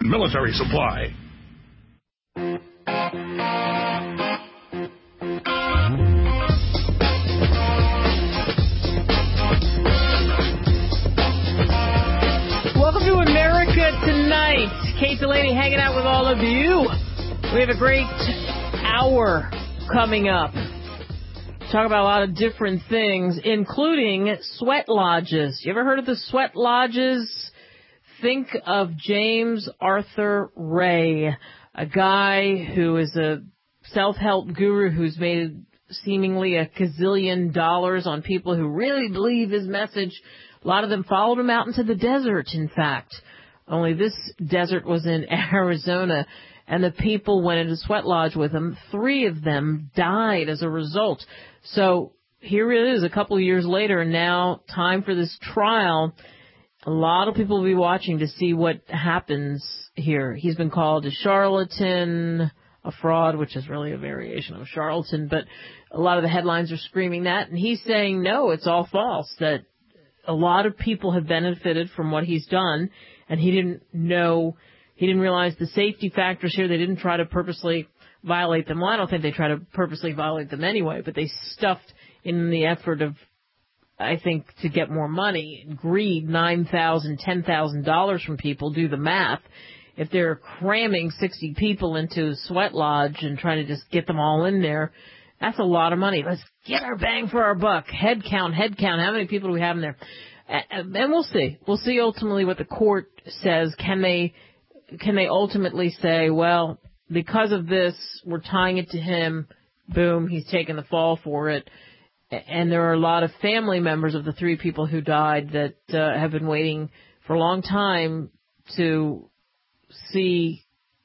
Military Supply. Welcome to America Tonight. Kate Delaney hanging out with all of you. We have a great hour coming up. Talk about a lot of different things, including sweat lodges. You ever heard of the sweat lodges? Think of James Arthur Ray, a guy who is a self-help guru who's made seemingly a gazillion dollars on people who really believe his message. A lot of them followed him out into the desert, in fact. Only this desert was in Arizona, and the people went into sweat lodge with him. 3 of them died as a result. So here it is a couple of years later, and now time for this trial. A lot of people will be watching to see what happens here. He's been called a charlatan, a fraud, which is really a variation of a charlatan, but a lot of the headlines are screaming that, and he's saying, no, it's all false, that a lot of people have benefited from what he's done, and he didn't realize the safety factors here. They didn't try to purposely violate them. Well, I don't think they try to purposely violate them anyway, but they stuffed in the effort of, I think, to get more money, greed, $9,000, $10,000 from people. Do the math. If they're cramming 60 people into a sweat lodge and trying to just get them all in there, that's a lot of money. Let's get our bang for our buck. Head count. How many people do we have in there? And we'll see. We'll see ultimately what the court says. Can they ultimately say, well, because of this, we're tying it to him. Boom, he's taking the fall for it. And there are a lot of family members of the 3 people who died that have been waiting for a long time to see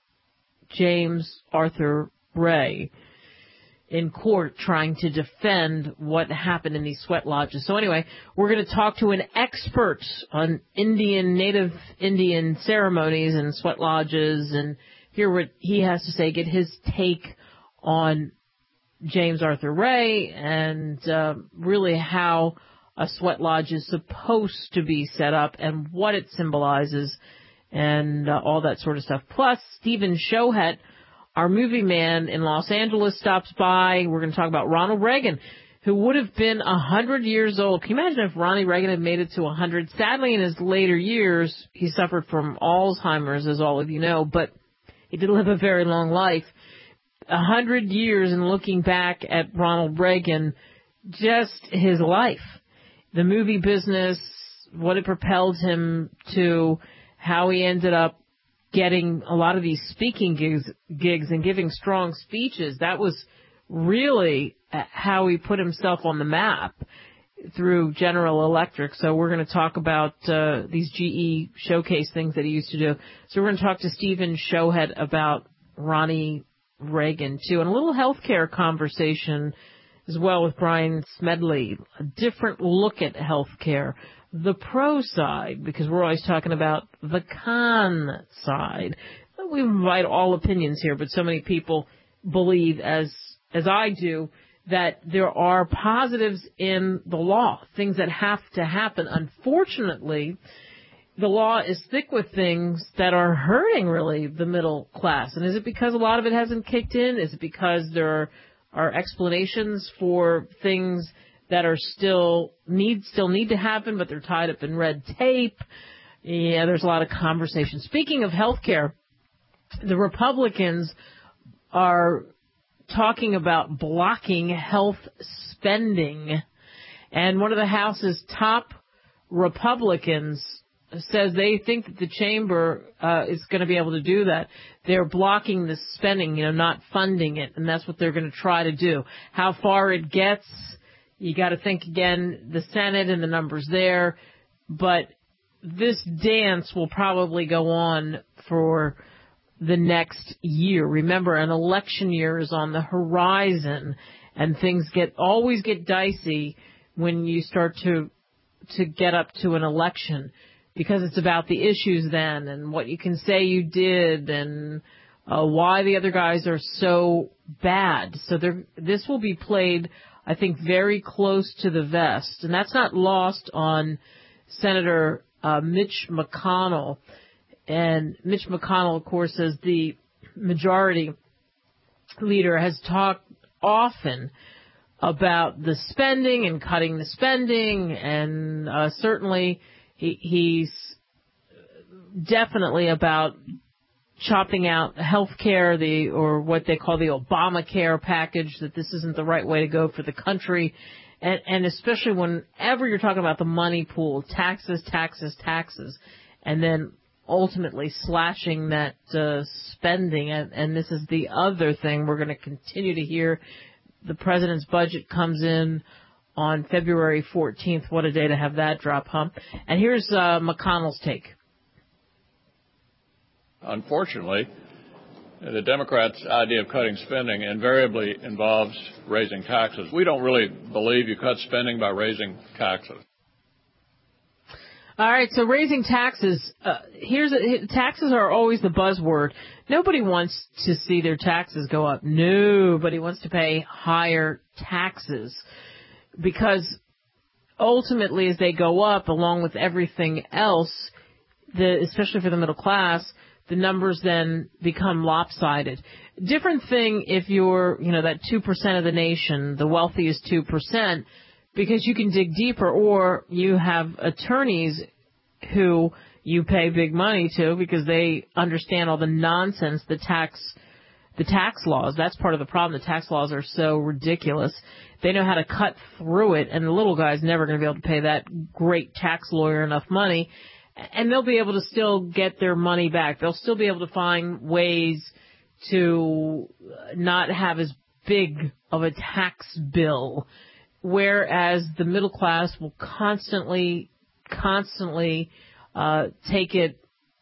James Arthur Ray in court trying to defend what happened in these sweat lodges. So anyway, we're going to talk to an expert on Native Indian ceremonies and sweat lodges and hear what he has to say, get his take on James Arthur Ray and really how a sweat lodge is supposed to be set up and what it symbolizes and all that sort of stuff. Plus, Stephen Shohet, our movie man in Los Angeles, stops by. We're going to talk about Ronald Reagan, who would have been 100 years old. Can you imagine if Ronnie Reagan had made it to 100? Sadly, in his later years, he suffered from Alzheimer's, as all of you know, but he did live a very long life. 100 years and looking back at Ronald Reagan, just his life, the movie business, what it propelled him to, how he ended up getting a lot of these speaking gigs and giving strong speeches. That was really how he put himself on the map through General Electric. So we're going to talk about these GE showcase things that he used to do. So we're going to talk to Stephen Shohet about Ronnie Reagan, too, and a little healthcare conversation as well with Brian Smedley, a different look at healthcare, the pro side, because we're always talking about the con side. We invite all opinions here, but so many people believe, as I do, that there are positives in the law, things that have to happen. Unfortunately, the law is thick with things that are hurting, really, the middle class. And is it because a lot of it hasn't kicked in? Is it because there are explanations for things that are still need to happen, but they're tied up in red tape? Yeah, there's a lot of conversation. Speaking of health care, the Republicans are talking about blocking health spending. And one of the House's top Republicans says they think that the chamber is going to be able to do that. They're blocking the spending, not funding it, and that's what they're going to try to do. How far it gets, you got to think again, the Senate and the numbers there, but this dance will probably go on for the next year. Remember, an election year is on the horizon, and things always get dicey when you start to get up to an election, because it's about the issues then and what you can say you did and why the other guys are so bad. So this will be played, I think, very close to the vest. And that's not lost on Senator Mitch McConnell. And Mitch McConnell, of course, as the majority leader, has talked often about the spending and cutting the spending, and certainly he's definitely about chopping out health care, or what they call the Obamacare package, that this isn't the right way to go for the country. And especially whenever you're talking about the money pool, taxes, and then ultimately slashing that spending. And this is the other thing we're going to continue to hear. The president's budget comes in on February 14th. What a day to have that drop, huh? And here's McConnell's take. Unfortunately, the Democrats' idea of cutting spending invariably involves raising taxes. We don't really believe you cut spending by raising taxes. All right, so raising taxes, taxes are always the buzzword. Nobody wants to see their taxes go up. Nobody wants to pay higher taxes, because ultimately as they go up, along with everything else, especially for the middle class, the numbers then become lopsided. Different thing if you're, that 2% of the nation, the wealthiest 2%, because you can dig deeper, or you have attorneys who you pay big money to because they understand all the nonsense, the tax laws. That's part of the problem. The tax laws are so ridiculous. They know how to cut through it, and the little guy's never going to be able to pay that great tax lawyer enough money. And they'll be able to still get their money back. They'll still be able to find ways to not have as big of a tax bill, whereas the middle class will constantly take it,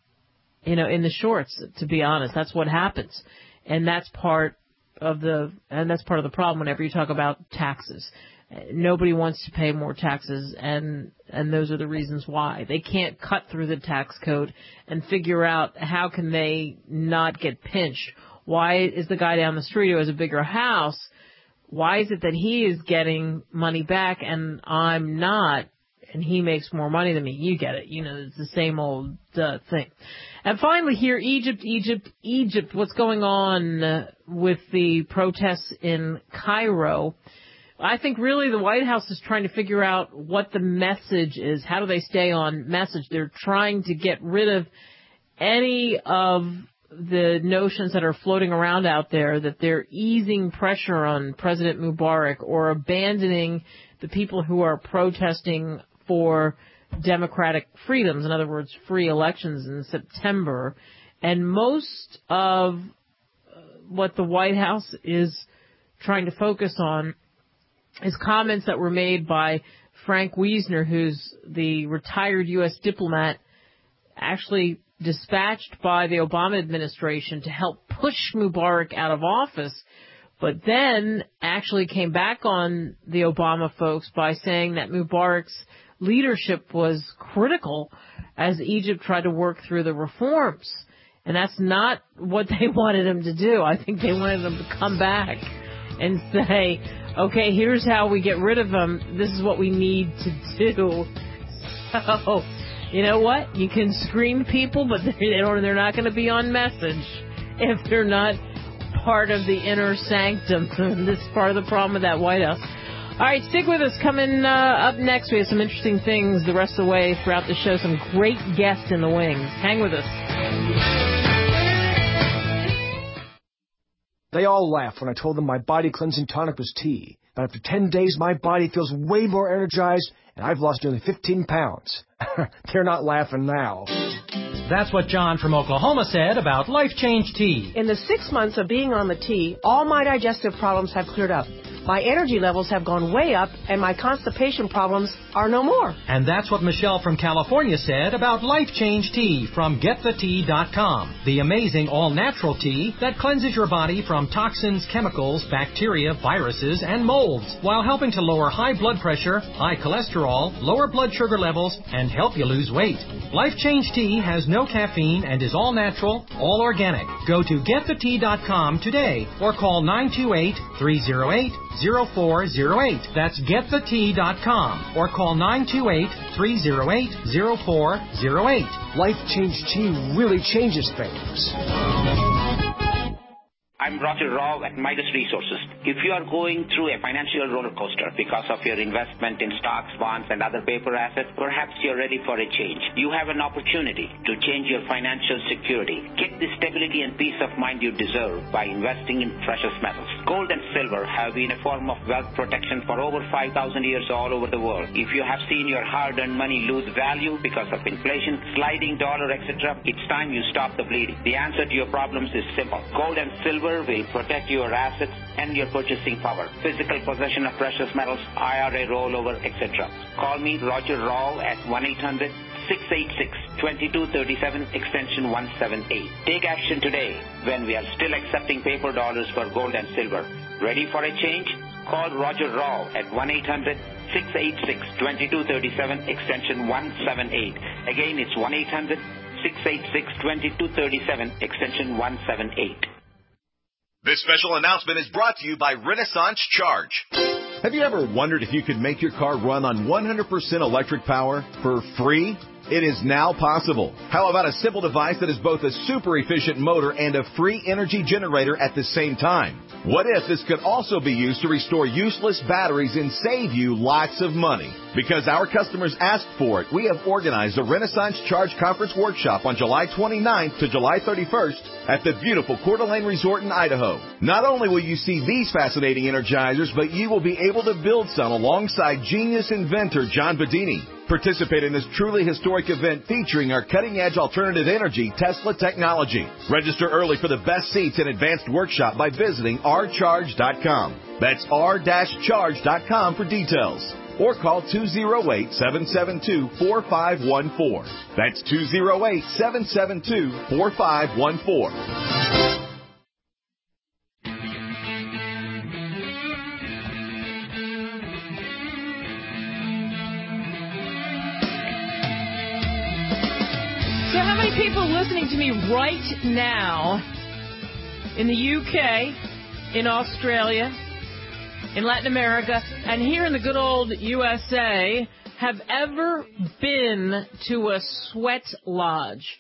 in the shorts, to be honest. That's what happens. And that's part of the problem whenever you talk about taxes. Nobody wants to pay more taxes, and those are the reasons why. They can't cut through the tax code and figure out how can they not get pinched. Why is the guy down the street who has a bigger house, why is it that he is getting money back and I'm not, and he makes more money than me? You get it. It's the same old thing. And finally here, Egypt, what's going on with the protests in Cairo? I think really the White House is trying to figure out what the message is. How do they stay on message? They're trying to get rid of any of the notions that are floating around out there that they're easing pressure on President Mubarak or abandoning the people who are protesting for democratic freedoms, in other words, free elections in September. And most of what the White House is trying to focus on is comments that were made by Frank Wiesner, who's the retired U.S. diplomat, actually dispatched by the Obama administration to help push Mubarak out of office, but then actually came back on the Obama folks by saying that Mubarak's leadership was critical as Egypt tried to work through the reforms. And that's not what they wanted him to do. I think they wanted him to come back and say, okay, here's how we get rid of them. This is what we need to do. So, you know what? You can screen people, but they're not going to be on message if they're not part of the inner sanctum. This is part of the problem with that White House. All right, stick with us. Coming up next, we have some interesting things the rest of the way throughout the show. Some great guests in the wings. Hang with us. They all laughed when I told them my body cleansing tonic was tea. But after 10 days, my body feels way more energized, and I've lost nearly 15 pounds. They're not laughing now. That's what John from Oklahoma said about Life Change Tea. In the 6 months of being on the tea, all my digestive problems have cleared up. My energy levels have gone way up, and my constipation problems are no more. And that's what Michelle from California said about Life Change Tea from GetTheTea.com. The amazing all-natural tea that cleanses your body from toxins, chemicals, bacteria, viruses, and molds, while helping to lower high blood pressure, high cholesterol, lower blood sugar levels, and help you lose weight. Life Change Tea has no caffeine and is all natural, all organic. Go to getthetea.com today or call 928-308-0408. That's getthetea.com or call 928-308-0408. Life Change Tea really changes things. I'm Roger Rao at Midas Resources. If you are going through a financial roller coaster because of your investment in stocks, bonds, and other paper assets, perhaps you're ready for a change. You have an opportunity to change your financial security. Get the stability and peace of mind you deserve by investing in precious metals. Gold and silver have been a form of wealth protection for over 5,000 years all over the world. If you have seen your hard-earned money lose value because of inflation, sliding dollar, etc., it's time you stop the bleeding. The answer to your problems is simple. Gold and silver will protect your assets and your purchasing power, physical possession of precious metals, IRA rollover, etc. Call me, Roger Rao, at 1-800-686-2237, extension 178. Take action today when we are still accepting paper dollars for gold and silver. Ready for a change? Call Roger Rao at 1-800-686-2237, extension 178. Again, it's 1-800-686-2237, extension 178. This special announcement is brought to you by Renaissance Charge. Have you ever wondered if you could make your car run on 100% electric power for free? It is now possible. How about a simple device that is both a super efficient motor and a free energy generator at the same time? What if this could also be used to restore useless batteries and save you lots of money? Because our customers asked for it, we have organized a Renaissance Charge Conference Workshop on July 29th to July 31st at the beautiful Coeur d'Alene Resort in Idaho. Not only will you see these fascinating energizers, but you will be able to build some alongside genius inventor John Bedini. Participate in this truly historic event featuring our cutting-edge alternative energy Tesla technology. Register early for the best seats and advanced workshop by visiting rcharge.com. That's r-charge.com for details. Or call 208-772-4514. That's 208-772-4514. So how many people listening to me right now in the UK, in Australia, in Latin America, and here in the good old USA have ever been to a sweat lodge?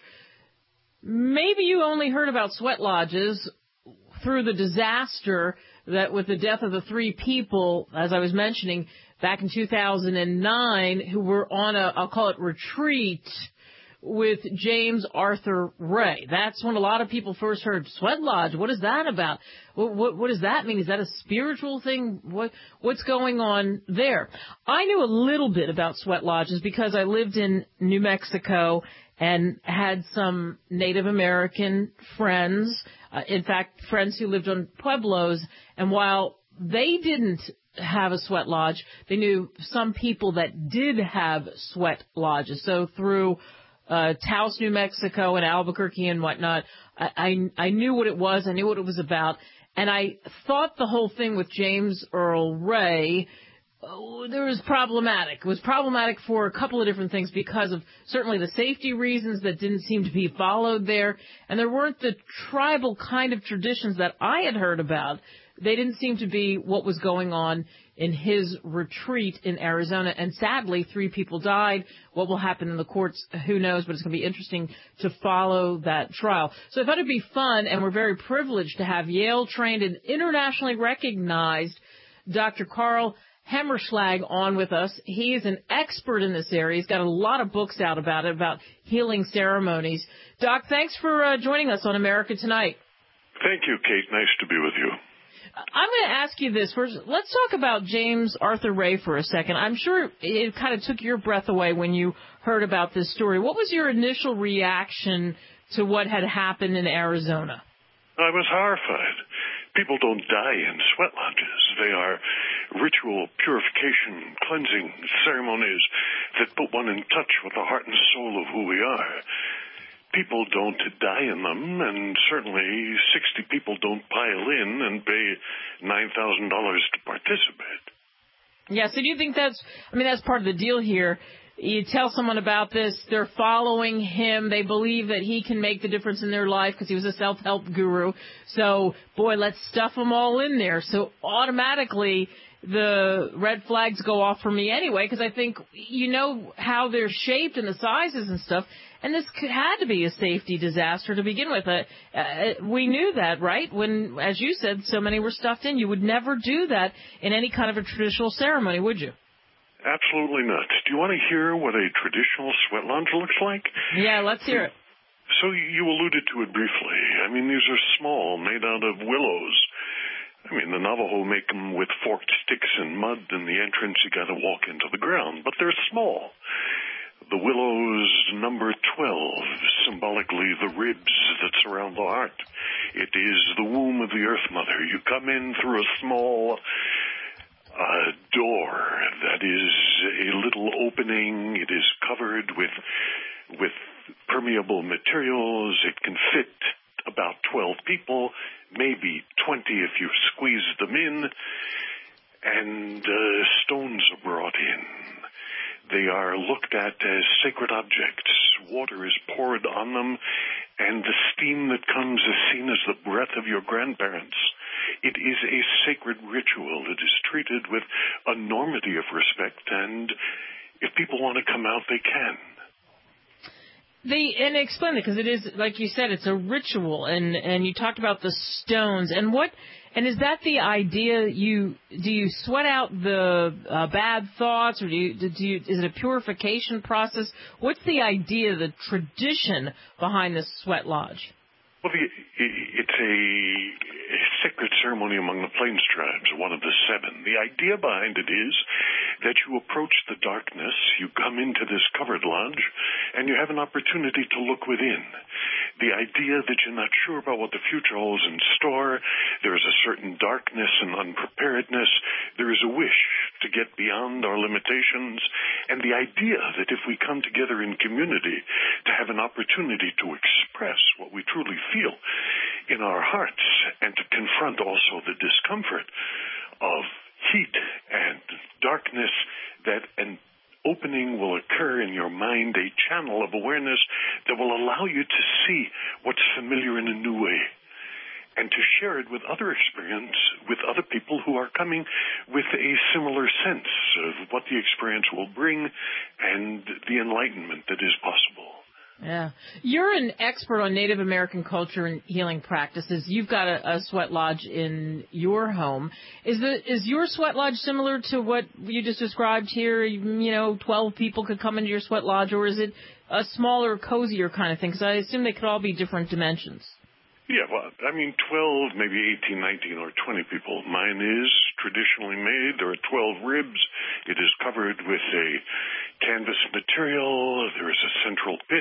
Maybe you only heard about sweat lodges through the disaster that with the death of the 3 people, as I was mentioning, back in 2009, who were on I'll call it retreat with James Arthur Ray. That's when a lot of people first heard sweat lodge. What is that about? What does that mean? Is that a spiritual thing? What's going on there? I knew a little bit about sweat lodges because I lived in New Mexico and had some Native American friends, in fact, friends who lived on pueblos. And while they didn't have a sweat lodge, they knew some people that did have sweat lodges. So through Taos, New Mexico, and Albuquerque and whatnot, I knew what it was. I knew what it was about. And I thought the whole thing with James Earl Ray there was problematic. It was problematic for a couple of different things because of certainly the safety reasons that didn't seem to be followed there. And there weren't the tribal kind of traditions that I had heard about. They didn't seem to be what was going on in his retreat in Arizona. And sadly, 3 people died. What will happen in the courts, who knows, but it's going to be interesting to follow that trial. So I thought it'd be fun, and we're very privileged to have Yale-trained and internationally recognized Dr. Karl Hammerschlag on with us. He is an expert in this area. He's got a lot of books out about it, about healing ceremonies. Doc, thanks for joining us on America Tonight. Thank you, Kate. Nice to be with you. I'm going to ask you this first. Let's talk about James Arthur Ray for a second. I'm sure it kind of took your breath away when you heard about this story. What was your initial reaction to what had happened in Arizona? I was horrified. People don't die in sweat lodges. They are ritual purification, cleansing ceremonies that put one in touch with the heart and soul of who we are. People don't die in them, and certainly 60 people don't pile in and pay $9,000 to participate. Yeah, so do you think that's part of the deal here, you tell someone about this, they're following him. They believe that he can make the difference in their life because he was a self-help guru. So, boy, let's stuff them all in there. So automatically the red flags go off for me anyway, because I think you know how they're shaped and the sizes and stuff. And this had to be a safety disaster to begin with. We knew that, right? When, as you said, so many were stuffed in. You would never do that in any kind of a traditional ceremony, would you? Absolutely not. Do you want to hear what a traditional sweat lodge looks like? Yeah, let's hear it. So you alluded to it briefly. I mean, these are small, made out of willows. I mean, the Navajo make them with forked sticks and mud, and the entrance you got to walk into the ground. But they're small. The willows number 12, symbolically the ribs that surround the heart. It is the womb of the Earth Mother. You come in through a small door that is a little opening. It is covered with permeable materials. It can fit about 12 people, maybe 20 if you squeeze them in, and stones are brought in. They are looked at as sacred objects. Water is poured on them, and the steam that comes is seen as the breath of your grandparents. It is a sacred ritual. It is treated with enormity of respect, and if people want to come out, they can. And explain it, because it is, like you said, it's a ritual, and you talked about the stones, and is that the idea? Do you sweat out the bad thoughts, or is it a purification process? What's the idea, the tradition behind this sweat lodge? Well, it's a sacred ceremony among the Plains tribes, one of the 7. The idea behind it is that you approach the darkness, you come into this covered lodge, and you have an opportunity to look within. The idea that you're not sure about what the future holds in store, there is a certain darkness and unpreparedness, there is a wish to get beyond our limitations, and the idea that if we come together in community to have an opportunity to express what we truly feel in our hearts and to confront also the discomfort of heat and darkness, that an opening will occur in your mind, a channel of awareness that will allow you to see what's familiar in a new way and to share it with other experience, with other people who are coming with a similar sense of what the experience will bring and the enlightenment that is possible. Yeah. You're an expert on Native American culture and healing practices. You've got a sweat lodge in your home. Is your sweat lodge similar to what you just described here? 12 people could come into your sweat lodge, or is it a smaller, cozier kind of thing? Because I assume they could all be different dimensions. Yeah, well, 12, maybe 18, 19, or 20 people. Mine is traditionally made. There are 12 ribs. It is covered with a canvas material. There is a central pit.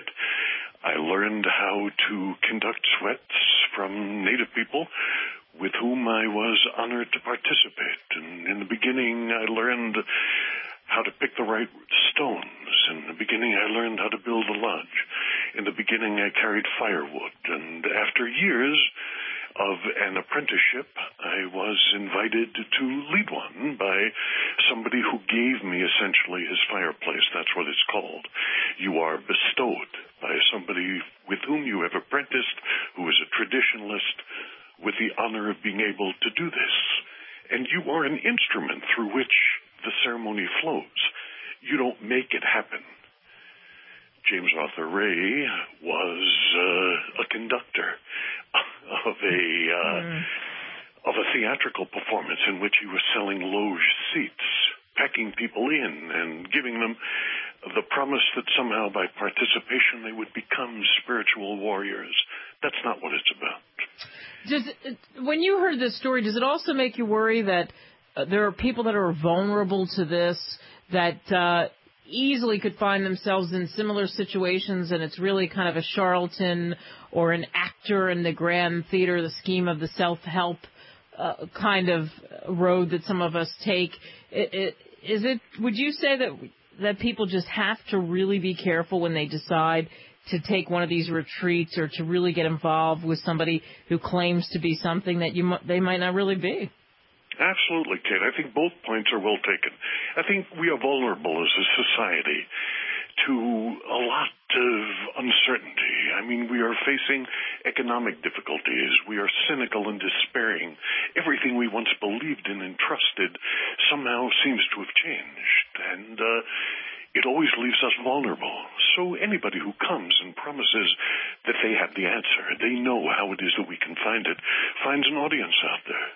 I learned how to conduct sweats from Native people with whom I was honored to participate. And in the beginning, I learned how to pick the right stones. In the beginning, I learned how to build a lodge. In the beginning, I carried firewood. And after years of an apprenticeship, I was invited to lead one by somebody who gave me essentially his fireplace. That's what it's called. You are bestowed by somebody with whom you have apprenticed, who is a traditionalist, with the honor of being able to do this. And you are an instrument through which the ceremony flows. You don't make it happen. James Arthur Ray was a conductor of a theatrical performance in which he was selling loge seats, packing people in and giving them the promise that somehow by participation they would become spiritual warriors. That's not what it's about. When you heard this story, does it also make you worry that there are people that are vulnerable to this, that easily could find themselves in similar situations, and it's really kind of a charlatan or an actor in the grand theater, the scheme of the self-help kind of road that some of us take? Would you say that people just have to really be careful when they decide to take one of these retreats or to really get involved with somebody who claims to be something that they might not really be? Absolutely, Kate. I think both points are well taken. I think we are vulnerable as a society. to a lot of uncertainty. I mean, we are facing economic difficulties. We are cynical and despairing. Everything we once believed in and trusted somehow seems to have changed, and it always leaves us vulnerable. So anybody who comes and promises that they have the answer, they know how it is that we can find it, finds an audience out there.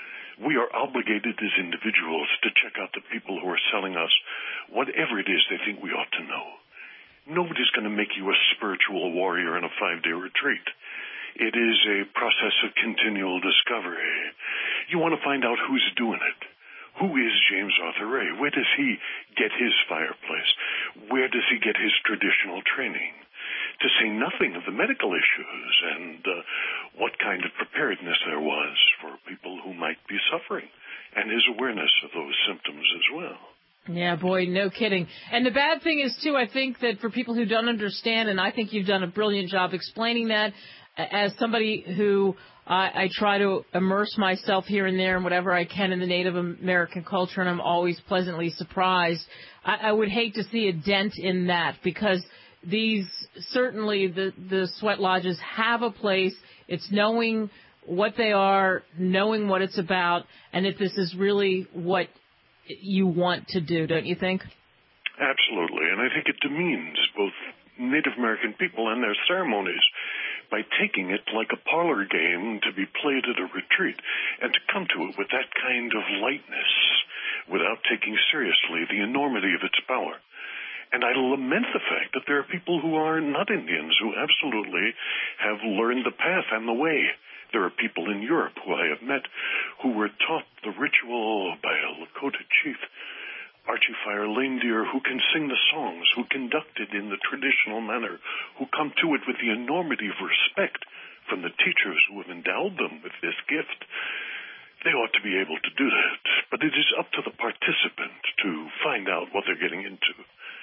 We are obligated as individuals to check out the people who are selling us whatever it is they think we ought to know. Nobody's going to make you a spiritual warrior in a 5-day retreat. It is a process of continual discovery. You want to find out who's doing it. Who is James Arthur Ray? Where does he get his fireplace? Where does he get his traditional training? To say nothing of the medical issues and what kind of preparedness there was for people who might be suffering, and his awareness of those symptoms as well. Yeah, boy, no kidding. And the bad thing is, too, I think that for people who don't understand, and I think you've done a brilliant job explaining that, as somebody who I try to immerse myself here and there and whatever I can in the Native American culture, and I'm always pleasantly surprised. I would hate to see a dent in that, because these, certainly the sweat lodges have a place. It's knowing what they are, knowing what it's about, and if this is really what you want to do, don't you think? Absolutely, and I think it demeans both Native American people and their ceremonies by taking it like a parlor game to be played at a retreat, and to come to it with that kind of lightness without taking seriously the enormity of its power. And I lament the fact that there are people who are not Indians who absolutely have learned the path and the way. There are people in Europe who I have met who were taught the ritual by a Lakota chief, Archie Fire Reindeer, who can sing the songs, who conduct it in the traditional manner, who come to it with the enormity of respect from the teachers who have endowed them with this gift. They ought to be able to do that, but it is up to the participant to find out what they're getting into.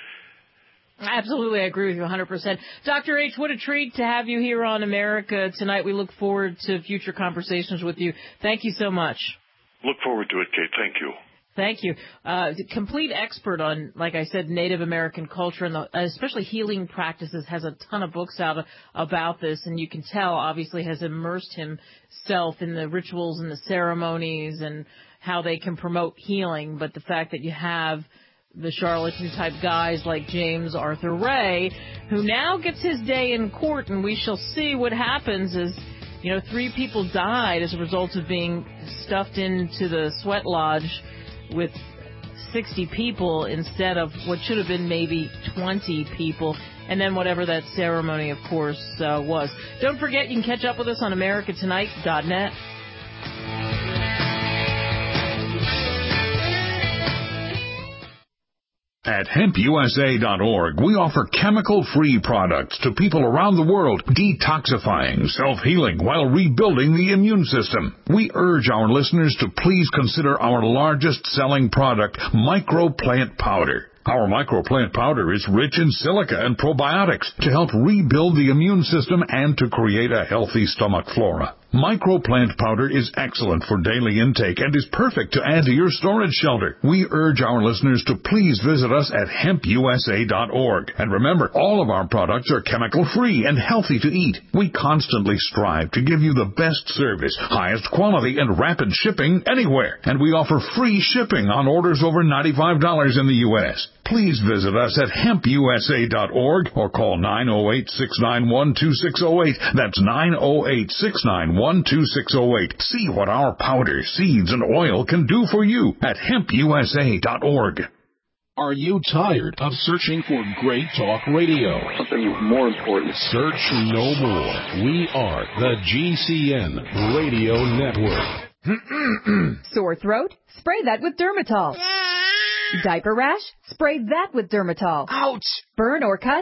Absolutely, I agree with you 100%. Dr. H., what a treat to have you here on America tonight. We look forward to future conversations with you. Thank you so much. Look forward to it, Kate. Thank you. Thank you. Complete expert on, like I said, Native American culture and especially healing practices, has a ton of books out about this, and you can tell, obviously, has immersed himself in the rituals and the ceremonies and how they can promote healing. But the fact that you have the charlatan-type guys like James Arthur Ray, who now gets his day in court, and we shall see what happens as, 3 people died as a result of being stuffed into the sweat lodge with 60 people instead of what should have been maybe 20 people, and then whatever that ceremony, of course, was. Don't forget, you can catch up with us on americatonight.net. At hempusa.org, we offer chemical-free products to people around the world, detoxifying, self-healing, while rebuilding the immune system. We urge our listeners to please consider our largest-selling product, Microplant Powder. Our Microplant Powder is rich in silica and probiotics to help rebuild the immune system and to create a healthy stomach flora. Microplant Powder is excellent for daily intake and is perfect to add to your storage shelter. We urge our listeners to please visit us at hempusa.org. And remember, all of our products are chemical-free and healthy to eat. We constantly strive to give you the best service, highest quality, and rapid shipping anywhere. And we offer free shipping on orders over $95 in the U.S. Please visit us at hempusa.org or call 908-691-2608. That's 908-691-2608. See what our powder, seeds, and oil can do for you at hempusa.org. Are you tired of searching for great talk radio? Something more important. Search no more. We are the GCN Radio Network. Sore throat? Spray that with Dermatol. Diaper rash? Spray that with Dermatol. Ouch! Burn or cut?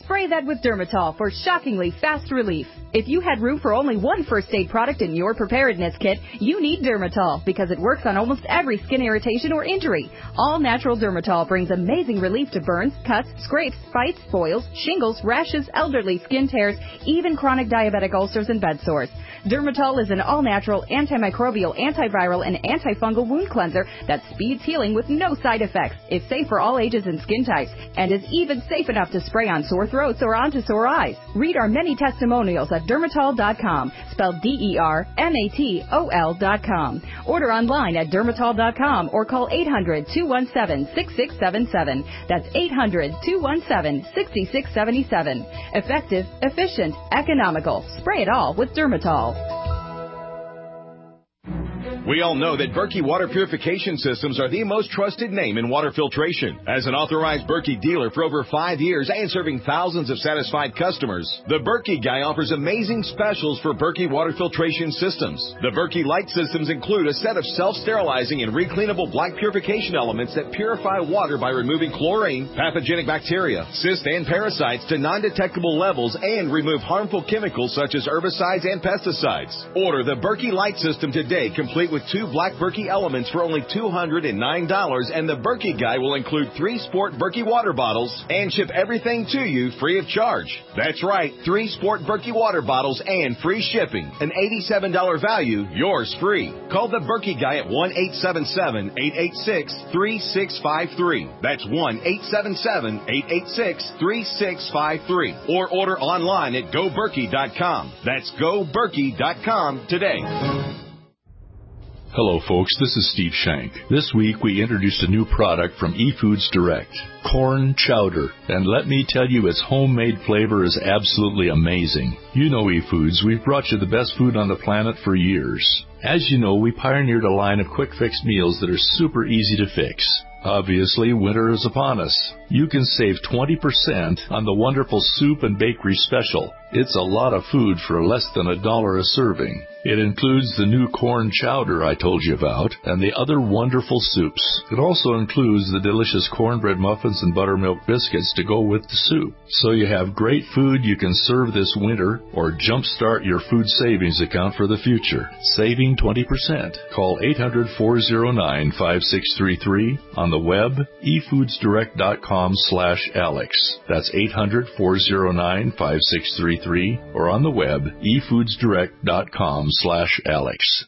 Spray that with Dermatol for shockingly fast relief. If you had room for only one first aid product in your preparedness kit, you need Dermatol because it works on almost every skin irritation or injury. All natural Dermatol brings amazing relief to burns, cuts, scrapes, bites, boils, shingles, rashes, elderly skin tears, even chronic diabetic ulcers and bed sores. Dermatol is an all-natural, antimicrobial, antiviral, and antifungal wound cleanser that speeds healing with no side effects. It's safe for all ages and skin types, and is even safe enough to spray on sore throats or onto sore eyes. Read our many testimonials at Dermatol.com, spelled DERMATOL.com. Order online at Dermatol.com or call 800-217-6677. That's 800-217-6677. Effective, efficient, economical. Spray it all with Dermatol. We all know that Berkey Water Purification Systems are the most trusted name in water filtration. As an authorized Berkey dealer for over 5 years and serving thousands of satisfied customers, the Berkey Guy offers amazing specials for Berkey Water Filtration Systems. The Berkey Light Systems include a set of self-sterilizing and recleanable black purification elements that purify water by removing chlorine, pathogenic bacteria, cysts, and parasites to non-detectable levels and remove harmful chemicals such as herbicides and pesticides. Order the Berkey Light System today, complete with 2 black Berkey elements for only $209, and the Berkey Guy will include 3 Sport Berkey water bottles and ship everything to you free of charge. That's right, 3 Sport Berkey water bottles and free shipping. An $87 value, yours free. Call the Berkey Guy at 1-877-886-3653. That's 1-877-886-3653. Or order online at GoBerkey.com. That's GoBerkey.com today. Hello, folks. This is Steve Shank. This week, we introduced a new product from eFoods Direct, corn chowder. And let me tell you, its homemade flavor is absolutely amazing. You know eFoods. We've brought you the best food on the planet for years. As you know, we pioneered a line of quick-fix meals that are super easy to fix. Obviously, winter is upon us. You can save 20% on the wonderful soup and bakery special. It's a lot of food for less than $1 a serving. It includes the new corn chowder I told you about and the other wonderful soups. It also includes the delicious cornbread muffins and buttermilk biscuits to go with the soup. So you have great food you can serve this winter or jumpstart your food savings account for the future. Saving 20%. Call 800-409-5633 on the web, efoodsdirect.com/Alex. That's 800-409-5633 or on the web, efoodsdirect.com/Alex.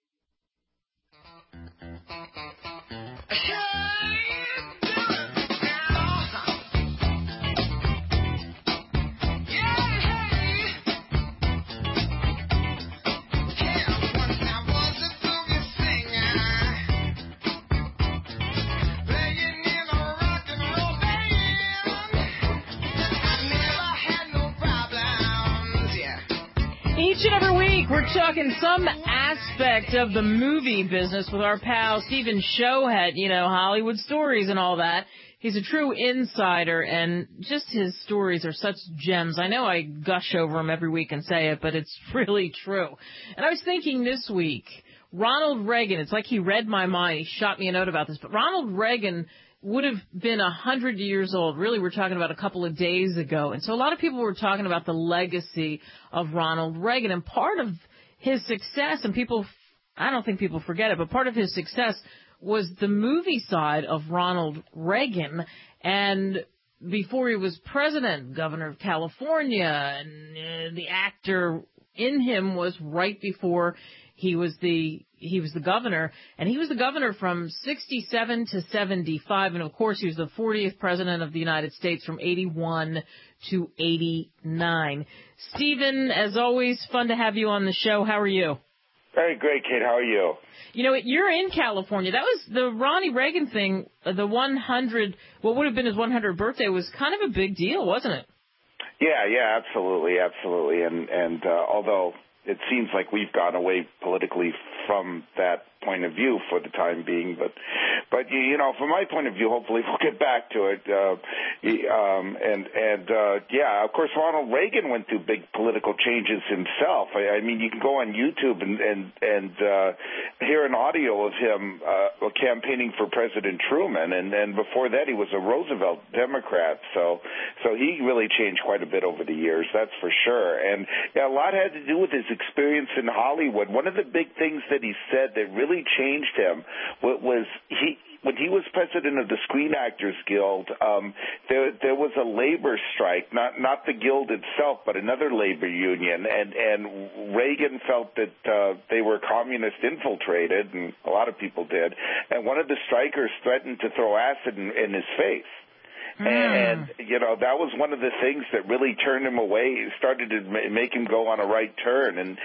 Each and every week, we're talking some aspect of the movie business with our pal Stephen Showhead, you know, Hollywood stories and all that. He's a true insider, and just his stories are such gems. I know I gush over him every week and say it, but it's really true. And I was thinking this week, Ronald Reagan, it's like he read my mind. He shot me a note about this, but Ronald Reagan would have been 100 years old. Really, we're talking about a couple of days ago. And so a lot of people were talking about the legacy of Ronald Reagan. And part of his success, and I don't think people forget it, but part of his success was the movie side of Ronald Reagan. And before he was president, governor of California, and the actor in him was right before he was the governor, and he was the governor from 67 to 75, and of course he was the 40th president of the United States from 81 to 89. Stephen, as always, fun to have you on the show. How are you? Very great, Kate. How are you? You know, you're in California. That was the Ronnie Reagan thing, the 100, what would have been his 100th birthday was kind of a big deal, wasn't it? Yeah, absolutely. And although it seems like we've gone away politically from that point of view for the time being. But from my point of view, hopefully we'll get back to it. Of course, Ronald Reagan went through big political changes himself. I mean, you can go on YouTube and hear an audio of him campaigning for President Truman, and before that he was a Roosevelt Democrat. So he really changed quite a bit over the years, that's for sure. And a lot had to do with his experience in Hollywood. One of the big things that he said that really changed him was when he was president of the Screen Actors Guild, there was a labor strike, not the guild itself, but another labor union, and Reagan felt that they were communist infiltrated, and a lot of people did, and one of the strikers threatened to throw acid in his face. And, that was one of the things that really turned him away, started to make him go on a right turn. And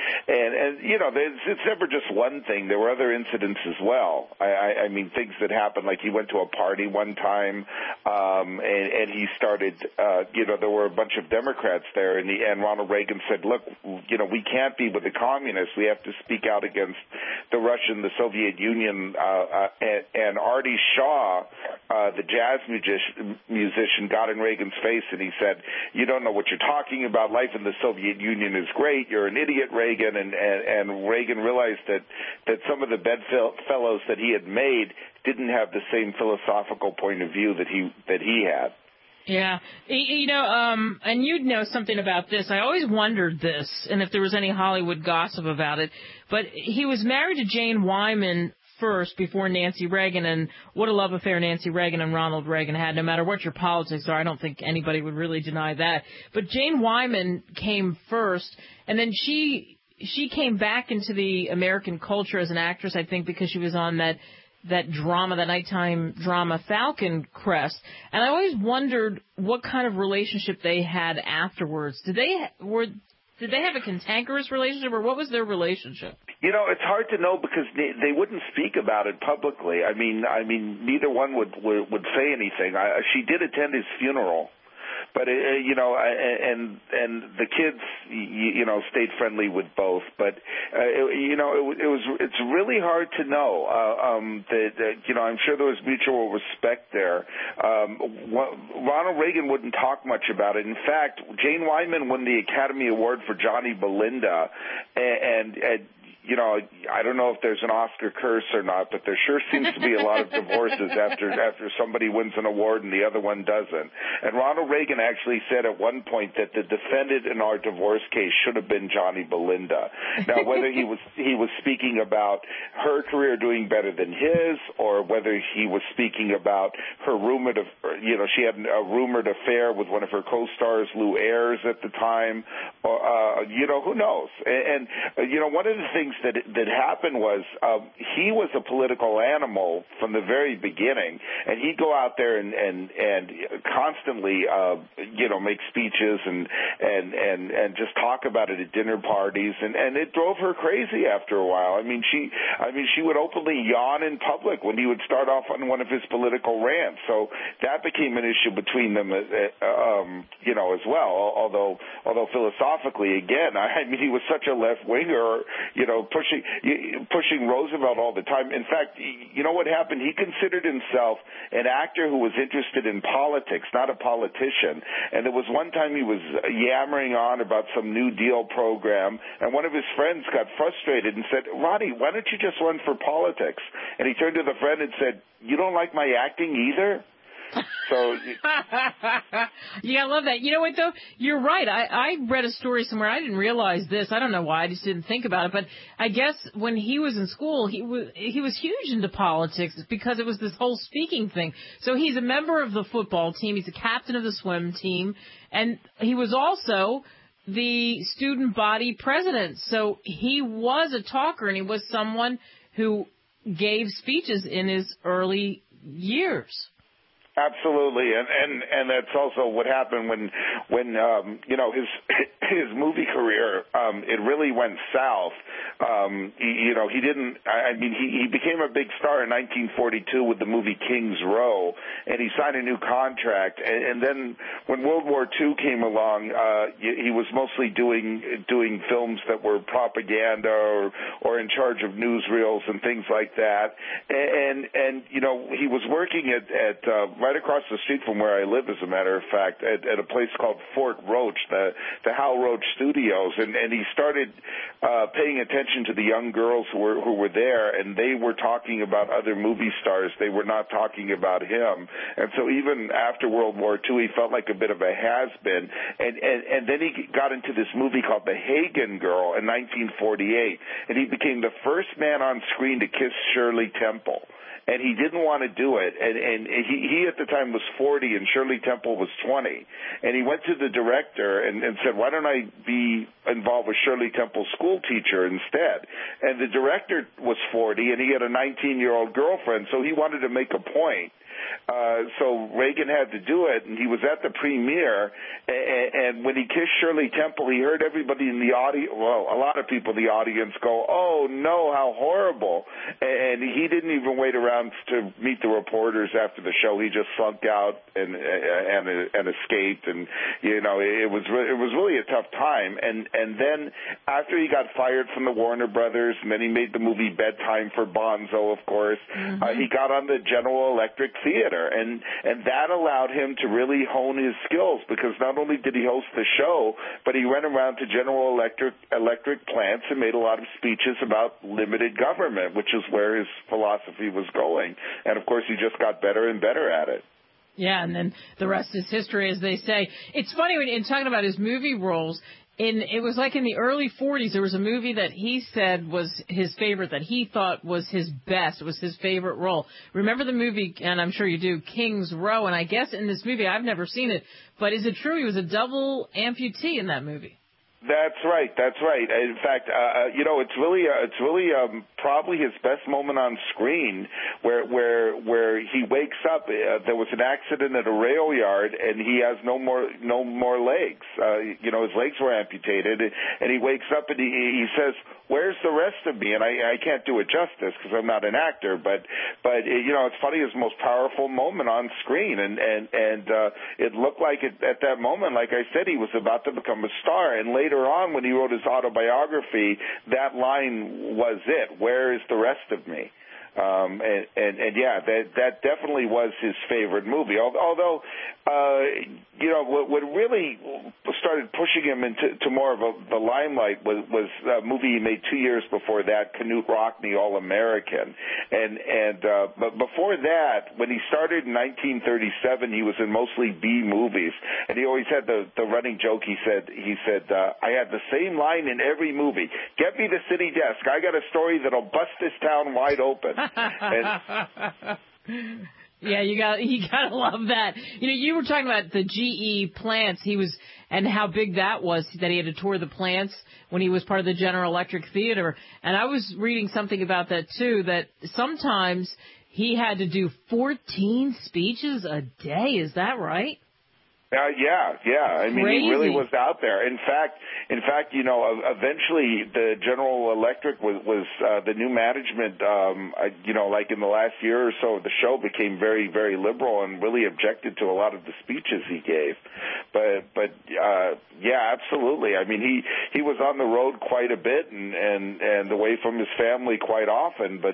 it's never just one thing. There were other incidents as well. I mean, things that happened, like he went to a party one time, and he started, there were a bunch of Democrats there, and Ronald Reagan said, look, we can't be with the communists. We have to speak out against the Russian, the Soviet Union, and Artie Shaw, the jazz musician, got in Reagan's face, and he said, you don't know what you're talking about. Life in the Soviet Union is great. You're an idiot, Reagan. And Reagan realized that some of the bedfellows that he had made didn't have the same philosophical point of view that he had. Yeah. And you'd know something about this. I always wondered this, and if there was any Hollywood gossip about it. But he was married to Jane Wyman first before Nancy Reagan, and what a love affair Nancy Reagan and Ronald Reagan had, no matter what your politics are. I don't think anybody would really deny that. But Jane Wyman came first, and then she came back into the American culture as an actress, I think, because she was on that drama, that nighttime drama Falcon Crest. And I always wondered what kind of relationship they had afterwards. Did they have a cantankerous relationship, or what was their relationship? It's hard to know because they wouldn't speak about it publicly. I mean, neither one would say anything. She did attend his funeral, but and the kids, stayed friendly with both. But it's really hard to know. I'm sure there was mutual respect there. Ronald Reagan wouldn't talk much about it. In fact, Jane Wyman won the Academy Award for Johnny Belinda, and I don't know if there's an Oscar curse or not, but there sure seems to be a lot of divorces after somebody wins an award and the other one doesn't. And Ronald Reagan actually said at one point that the defendant in our divorce case should have been Johnny Belinda. Now, whether he was speaking about her career doing better than his, or whether he was speaking about her rumored, she had a rumored affair with one of her co-stars, Lou Ayres, at the time, or who knows? And one of the things that happened was he was a political animal from the very beginning, and he'd go out there and constantly make speeches and just talk about it at dinner parties, and it drove her crazy after a while. I mean she would openly yawn in public when he would start off on one of his political rants. So that became an issue between them as well. Although philosophically, again, he was such a left winger, pushing Roosevelt all the time. In fact, you know what happened? He considered himself an actor who was interested in politics, not a politician. And there was one time he was yammering on about some New Deal program, and one of his friends got frustrated and said, Ronnie, why don't you just run for politics? And he turned to the friend and said, you don't like my acting either? So yeah, I love that. You know what, though? You're right. I read a story somewhere. I didn't realize this. I don't know why. I just didn't think about it. But I guess when he was in school, he was huge into politics because it was this whole speaking thing. So he's a member of the football team. He's a captain of the swim team. And he was also the student body president. So he was a talker, and he was someone who gave speeches in his early years. Absolutely, and that's also what happened when his movie career it really went south. He didn't. I mean, he became a big star in 1942 with the movie King's Row, and he signed a new contract. And then when World War II came along, he was mostly doing films that were propaganda or in charge of newsreels and things like that. And he was working at right across the street from where I live, as a matter of fact, at a place called Fort Roach, the Hal Roach Studios, and he started paying attention to the young girls who were there, and they were talking about other movie stars. They were not talking about him, and so even after World War II, he felt like a bit of a has-been, and then he got into this movie called The Hagen Girl in 1948, and he became the first man on screen to kiss Shirley Temple. And he didn't want to do it. And he at the time was 40 and Shirley Temple was 20. And he went to the director and said, why don't I be involved with Shirley Temple's school teacher instead? And the director was 40 and he had a 19-year-old girlfriend, so he wanted to make a point. So Reagan had to do it, and he was at the premiere, and when he kissed Shirley Temple, he heard everybody in the audience, well, a lot of people in the audience go, oh, no, how horrible. And he didn't even wait around to meet the reporters after the show. He just slunk out and escaped, and, it was really a tough time. And then after he got fired from the Warner Brothers, and then he made the movie Bedtime for Bonzo, of course, he got on the General Electric Theater, and that allowed him to really hone his skills, because not only did he host the show, but he went around to General Electric plants and made a lot of speeches about limited government, which is where his philosophy was going. And, of course, he just got better and better at it. Yeah, and then the rest is history, as they say. It's funny, in talking about his movie roles, it was like in the early 40s, there was a movie that he said was his favorite, that he thought was his best, was his favorite role. Remember the movie, and I'm sure you do, King's Row, and I guess in this movie, I've never seen it, but is it true he was a double amputee in that movie? That's right. In fact, it's really probably his best moment on screen, where he wakes up. There was an accident at a rail yard, and he has no more legs. His legs were amputated, and he wakes up and he says, "Where's the rest of me?" And I can't do it justice because I'm not an actor, but it's funny, his most powerful moment on screen, and it looked like at that moment, like I said, he was about to become a star. And later on, when he wrote his autobiography, that line was it. Where is the rest of me? That definitely was his favorite movie. Although, what really started pushing him into more of the limelight was a movie he made 2 years before that, Knute Rockne, All American. But before that, when he started in 1937, he was in mostly B movies, and he always had the running joke. He said, I had the same line in every movie. Get me the city desk. I got a story that'll bust this town wide open. Yeah, you gotta love that. You were talking about the GE plants and how big that was, that he had to tour the plants when he was part of the General Electric Theater. And I was reading something about that too, that sometimes he had to do 14 speeches a day. Is that right? Yeah. I mean, Crazy. He really was out there. In fact, eventually the General Electric was the new management. Like in the last year or so, the show became very, very liberal and really objected to a lot of the speeches he gave. But absolutely. I mean, he was on the road quite a bit and away from his family quite often. But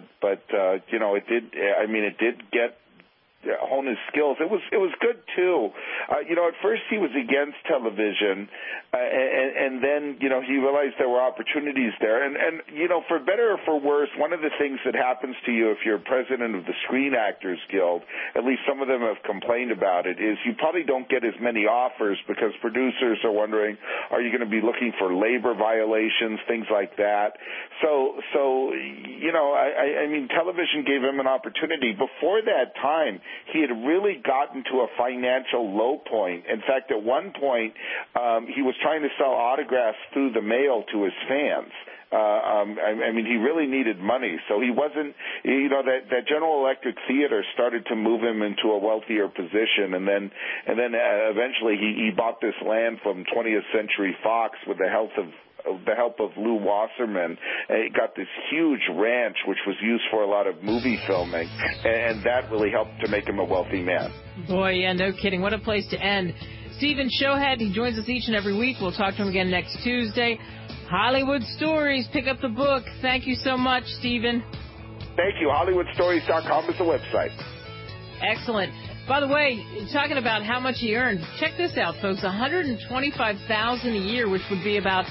it did get hone his skills. It was good too. At first he was against television, and then he realized there were opportunities there. And for better or for worse, one of the things that happens to you if you're president of the Screen Actors Guild, at least some of them have complained about it, is you probably don't get as many offers because producers are wondering, are you going to be looking for labor violations, things like that. So television gave him an opportunity. Before that time, he had really gotten to a financial low point. In fact, at one point, he was trying to sell autographs through the mail to his fans. I mean, he really needed money, so he wasn't. That General Electric Theater started to move him into a wealthier position, and then eventually he bought this land from 20th Century Fox with the help of Lew Wasserman. He got this huge ranch, which was used for a lot of movie filming, and that really helped to make him a wealthy man. Boy, yeah, no kidding. What a place to end. Stephen Shohead, he joins us each and every week. We'll talk to him again next Tuesday. Hollywood Stories, pick up the book. Thank you so much, Stephen. Thank you. HollywoodStories.com is the website. Excellent. By the way, talking about how much he earned, check this out, folks. $125,000 a year, which would be about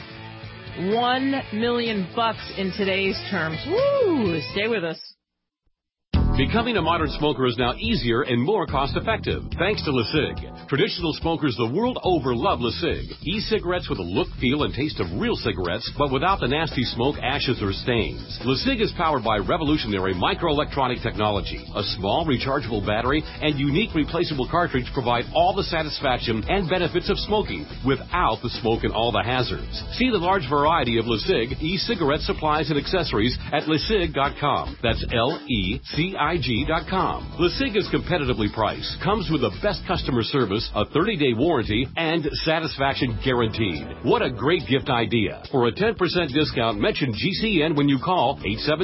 $1 million in today's terms. Woo! Stay with us. Becoming a modern smoker is now easier and more cost-effective, thanks to LeSig. Traditional smokers the world over love LeSig. E-cigarettes with a look, feel, and taste of real cigarettes, but without the nasty smoke, ashes, or stains. LeSig is powered by revolutionary microelectronic technology. A small rechargeable battery and unique replaceable cartridge provide all the satisfaction and benefits of smoking without the smoke and all the hazards. See the large variety of LeSig e-cigarette supplies and accessories at LeSig.com. That's LECIG.com. LeSig is competitively priced, comes with the best customer service, a 30-day warranty, and satisfaction guaranteed. What a great gift idea. For a 10% discount, mention GCN when you call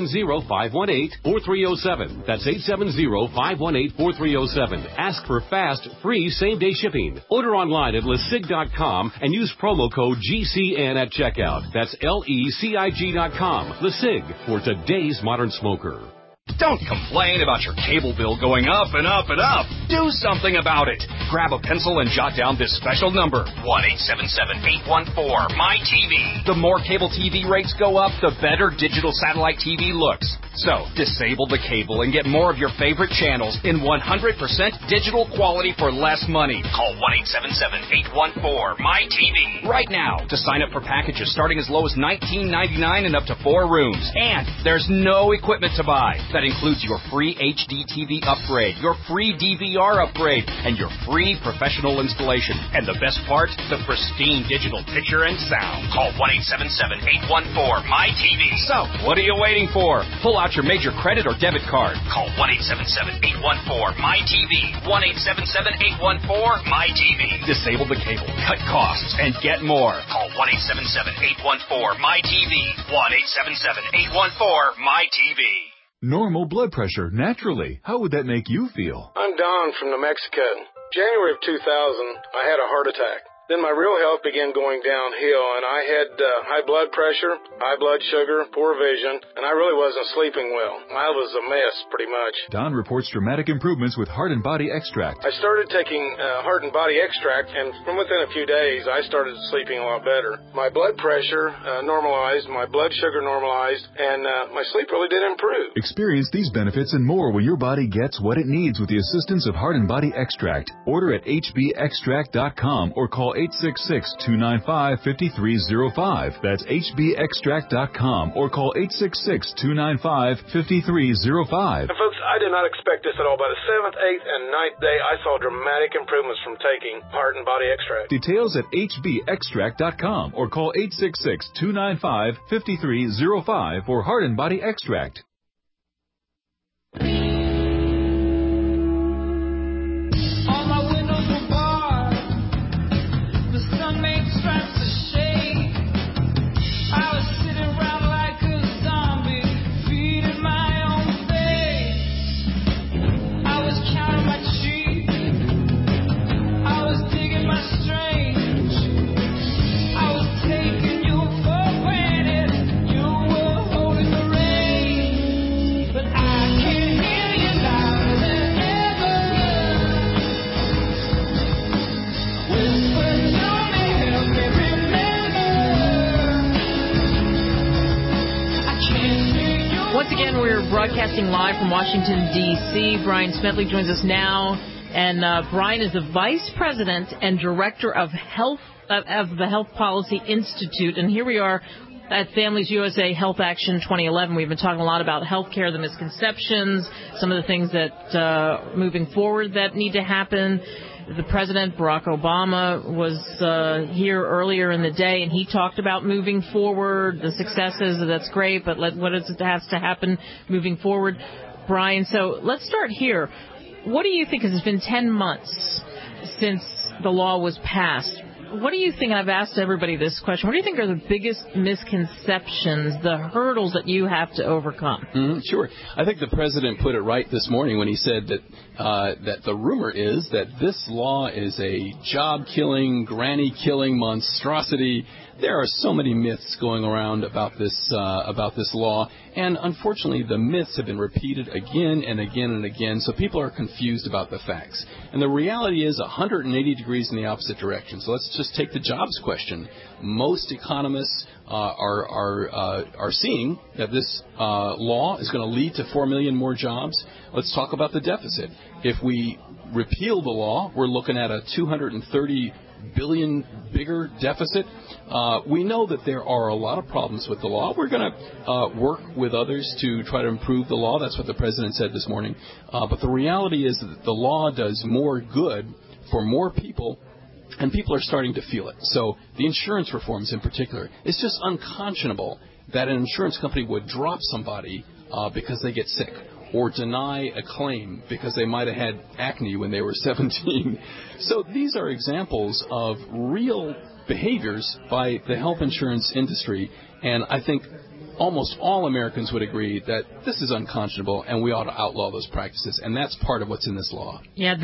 870-518-4307. That's 870-518-4307. Ask for fast, free, same-day shipping. Order online at LeSig.com and use promo code GCN at checkout. That's LECIG.com. LeSig, for today's modern smoker. Don't complain about your cable bill going up and up and up. Do something about it. Grab a pencil and jot down this special number, 1-877-814-MY-TV. The more cable TV rates go up, the better digital satellite TV looks. So, disable the cable and get more of your favorite channels in 100% digital quality for less money. Call 1-877-814-MY-TV right now to sign up for packages starting as low as $19.99 and up to 4 rooms. And there's no equipment to buy. That includes your free HD TV upgrade, your free DVR upgrade, and your free professional installation. And the best part, the pristine digital picture and sound. Call 1-877-814-MY-TV. So, what are you waiting for? Pull out your major credit or debit card. Call 1-877-814-MY-TV. 1-877-814-MY-TV. Disable the cable, cut costs, and get more. Call 1-877-814-MY-TV. 1-877-814-MY-TV. Normal blood pressure, naturally. How would that make you feel? I'm Don from New Mexico. January of 2000, I had a heart attack. Then my real health began going downhill, and I had high blood pressure, high blood sugar, poor vision, and I really wasn't sleeping well. I was a mess, pretty much. Don reports dramatic improvements with Heart and Body Extract. I started taking Heart and Body Extract, and from within a few days, I started sleeping a lot better. My blood pressure normalized, my blood sugar normalized, and my sleep really did improve. Experience these benefits and more when your body gets what it needs with the assistance of Heart and Body Extract. Order at hbextract.com or call 866-295-5305. That's hbextract.com or call 866-295-5305. And folks, I did not expect this at all. By the 7th, 8th, and 9th day, I saw dramatic improvements from taking Heart and Body Extract. Details at hbextract.com or call 866-295-5305 for Heart and Body Extract. Broadcasting live from Washington, D.C. Brian Smedley joins us now, and Brian is the Vice President and Director of Health of the Health Policy Institute, and here we are at Families USA Health Action 2011. We've been talking a lot about healthcare, the misconceptions, some of the things that moving forward that need to happen. The President, Barack Obama, was here earlier in the day, and he talked about moving forward, the successes. That's great, but what has to happen moving forward? Brian, so let's start here. What do you think? Because it's been 10 months since the law was passed. What do you think? I've asked everybody this question. What do you think are the biggest misconceptions, the hurdles that you have to overcome? Sure. I think the President put it right this morning when he said that that the rumor is that this law is a job-killing, granny-killing monstrosity. There are so many myths going around about this law, and unfortunately the myths have been repeated again and again and again, so people are confused about the facts. And the reality is 180 degrees in the opposite direction. So let's just take the jobs question. Most economists are seeing that this law is going to lead to 4 million more jobs. Let's talk about the deficit. If we repeal the law, we're looking at a $230 billion bigger deficit. We know that there are a lot of problems with the law. We're going to work with others to try to improve the law. That's what the President said this morning. But the reality is that the law does more good for more people, and people are starting to feel it. So the insurance reforms in particular, it's just unconscionable that an insurance company would drop somebody because they get sick, or deny a claim because they might have had acne when they were 17. So these are examples of real behaviors by the health insurance industry, and I think almost all Americans would agree that this is unconscionable and we ought to outlaw those practices, and that's part of what's in this law. Yeah,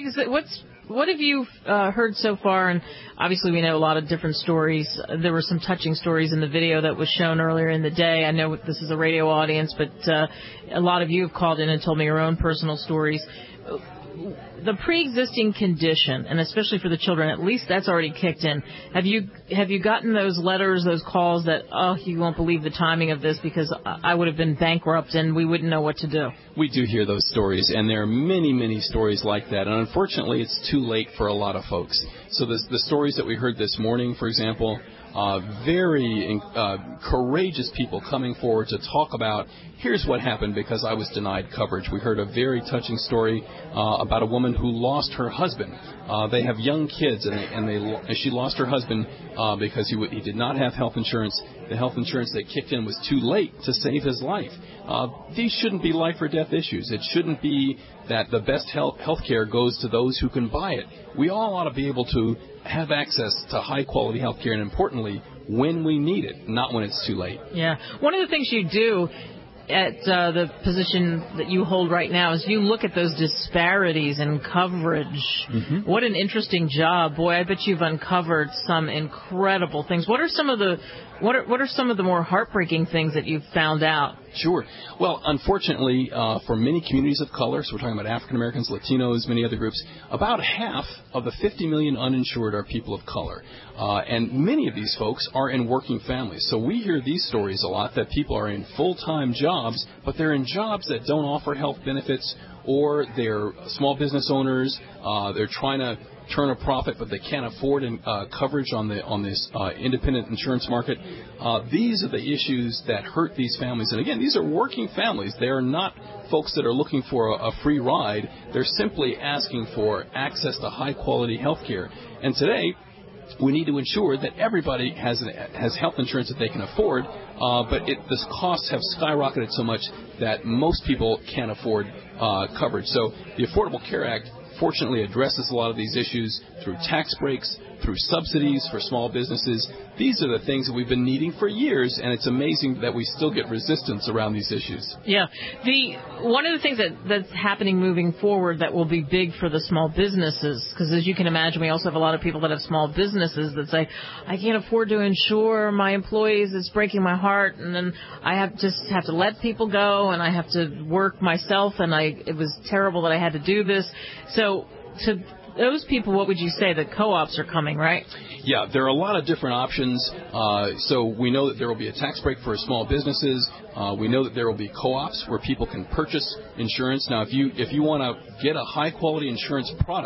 what have you heard so far? And obviously we know a lot of different stories. There were some touching stories in the video that was shown earlier in the day. I know this is a radio audience, but a lot of you have called in and told me your own personal stories. The pre-existing condition, and especially for the children, at least that's already kicked in. Have you gotten those letters, those calls that, you won't believe the timing of this because I would have been bankrupt and we wouldn't know what to do? We do hear those stories, and there are many, many stories like that. And unfortunately, it's too late for a lot of folks. So the stories that we heard this morning, for example, very courageous people coming forward to talk about, here's what happened because I was denied coverage. We heard a very touching story about a woman who lost her husband. They have young kids, and she lost her husband because he did not have health insurance. The health insurance that kicked in was too late to save his life. These shouldn't be life or death issues. It shouldn't be that the best health care goes to those who can buy it. We all ought to be able to have access to high-quality health care, and importantly, when we need it, not when it's too late. Yeah. One of the things you do at the position that you hold right now is you look at those disparities in coverage. Mm-hmm. What an interesting job. Boy, I bet you've uncovered some incredible things. What are some of the more heartbreaking things that you've found out? Sure. Well, unfortunately, for many communities of color, so we're talking about African Americans, Latinos, many other groups, about half of the 50 million uninsured are people of color. And many of these folks are in working families. So we hear these stories a lot, that people are in full-time jobs, but they're in jobs that don't offer health benefits, or they're small business owners. They're trying to turn a profit, but they can't afford coverage on this independent insurance market. These are the issues that hurt these families. And again, these are working families. They are not folks that are looking for a free ride. They're simply asking for access to high-quality health care. And today, we need to ensure that everybody has health insurance that they can afford, but the costs have skyrocketed so much that most people can't afford coverage. So the Affordable Care Act fortunately addresses a lot of these issues through tax breaks, through subsidies for small businesses. These are the things that we've been needing for years, and it's amazing that we still get resistance around these issues. Yeah. One of the things that's happening moving forward that will be big for the small businesses, because as you can imagine, we also have a lot of people that have small businesses that say, I can't afford to insure my employees, it's breaking my heart, and then I have to let people go, and I have to work myself, and it was terrible that I had to do this. So to those people, what would you say? The co-ops are coming, right? Yeah, there are a lot of different options. So we know that there will be a tax break for small businesses. We know that there will be co-ops where people can purchase insurance. Now, if you want to get a high-quality insurance product,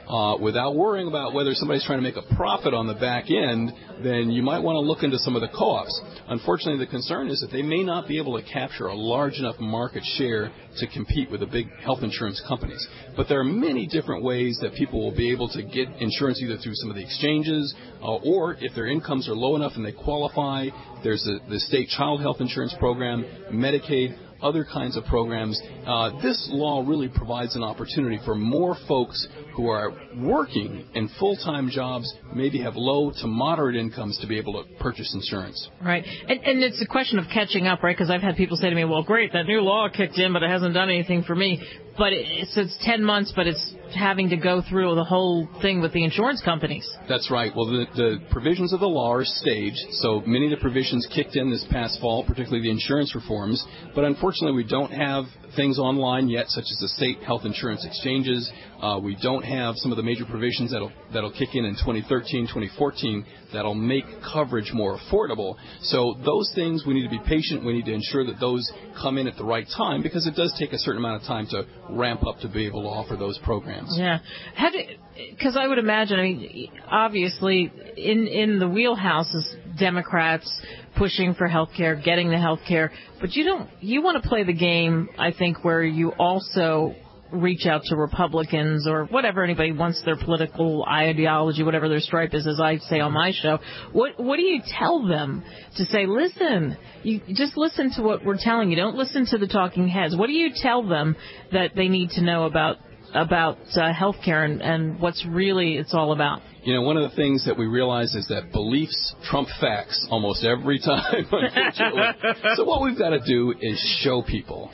without worrying about whether somebody's trying to make a profit on the back end, then you might want to look into some of the co-ops. Unfortunately, the concern is that they may not be able to capture a large enough market share to compete with the big health insurance companies. But there are many different ways that people will be able to get insurance either through some of the exchanges or if their incomes are low enough and they qualify, there's the state child health insurance program, Medicaid, other kinds of programs. This law really provides an opportunity for more folks who are working in full-time jobs, maybe have low to moderate incomes, to be able to purchase insurance. Right. And it's a question of catching up, right? Because I've had people say to me, well, great, that new law kicked in, but it hasn't done anything for me. But it's 10 months, but it's having to go through the whole thing with the insurance companies. That's right. Well, the provisions of the law are staged, so many of the provisions kicked in this past fall, particularly the insurance reforms. But unfortunately, we don't have things online yet, such as the state health insurance exchanges. We don't have some of the major provisions that'll kick in 2013, 2014, that'll make coverage more affordable. So those things, we need to be patient. We need to ensure that those come in at the right time, because it does take a certain amount of time to ramp up to be able to offer those programs. Yeah. Because I would imagine, I mean, obviously, in the wheelhouse is Democrats pushing for health care, getting the health care, but you want to play the game, I think, where you also reach out to Republicans or whatever anybody wants, their political ideology, whatever their stripe is, as I say on my show. What do you tell them to say, listen, you just listen to what we're telling you. Don't listen to the talking heads. What do you tell them that they need to know about health care and what's really it's all about? You know, one of the things that we realize is that beliefs trump facts almost every time, unfortunately. So what we've got to do is show people,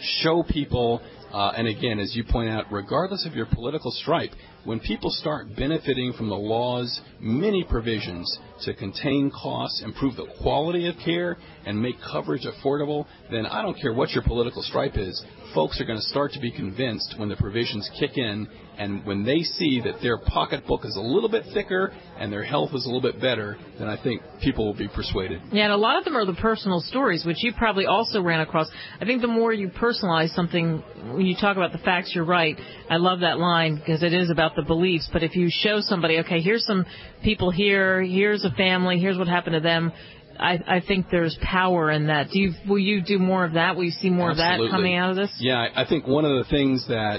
and again, as you point out, regardless of your political stripe, when people start benefiting from the law's many provisions to contain costs, improve the quality of care, and make coverage affordable, then I don't care what your political stripe is, folks are going to start to be convinced when the provisions kick in, and when they see that their pocketbook is a little bit thicker and their health is a little bit better, then I think people will be persuaded. Yeah, and a lot of them are the personal stories, which you probably also ran across. I think the more you personalize something, when you talk about the facts, you're right. I love that line because it is about the beliefs. But if you show somebody, okay, here's some people here, here's a family, here's what happened to them, I think there's power in that. Will you do more of that? Will you see more Absolutely. of that coming out of this? Yeah, I think one of the things that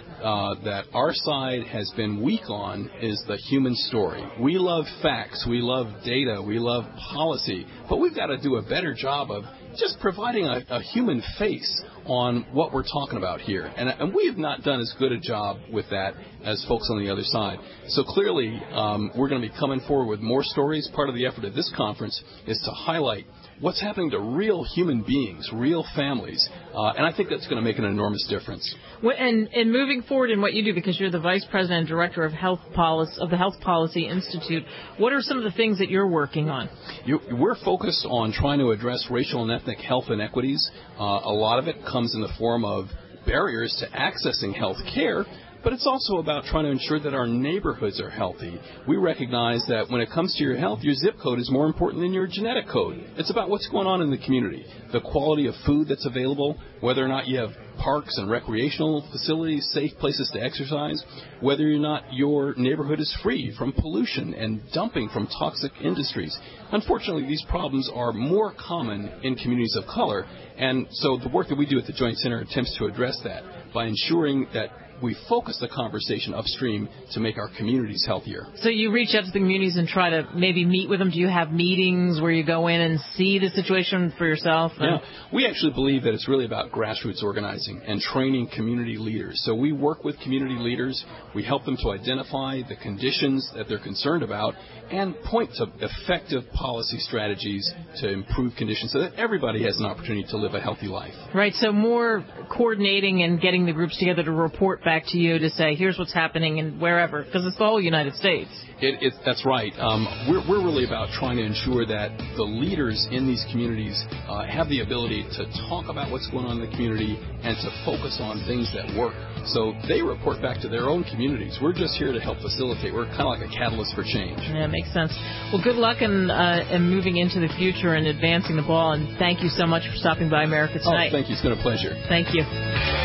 our side has been weak on is the human story. We love facts, we love data, we love policy, but we've got to do a better job of just providing a human face on what we're talking about here. And we have not done as good a job with that as folks on the other side. So clearly, we're going to be coming forward with more stories. Part of the effort of this conference is to highlight what's happening to real human beings, real families. And I think that's going to make an enormous difference. And moving forward in what you do, because you're the Vice President and Director of Health Policy of the Health Policy Institute, what are some of the things that you're working on? We're focused on trying to address racial and ethnic health inequities. A lot of it comes in the form of barriers to accessing health care, but it's also about trying to ensure that our neighborhoods are healthy. We recognize that when it comes to your health, your zip code is more important than your genetic code. It's about what's going on in the community, the quality of food that's available, whether or not you have parks and recreational facilities, safe places to exercise, whether or not your neighborhood is free from pollution and dumping from toxic industries. Unfortunately, these problems are more common in communities of color, and so the work that we do at the Joint Center attempts to address that by ensuring that we focus the conversation upstream to make our communities healthier. So you reach out to the communities and try to maybe meet with them. Do you have meetings where you go in and see the situation for yourself? Yeah. We actually believe that it's really about grassroots organizing and training community leaders. So we work with community leaders. We help them to identify the conditions that they're concerned about and point to effective policy strategies to improve conditions so that everybody has an opportunity to live a healthy life. Right. So more coordinating and getting the groups together to report back to you to say, here's what's happening and wherever, because it's the whole United States. That's right. We're really about trying to ensure that the leaders in these communities have the ability to talk about what's going on in the community and to focus on things that work. So they report back to their own communities. We're just here to help facilitate. We're kind of like a catalyst for change. Yeah, makes sense. Well, good luck in moving into the future and advancing the ball. And thank you so much for stopping by America Tonight. Oh, thank you. It's been a pleasure. Thank you.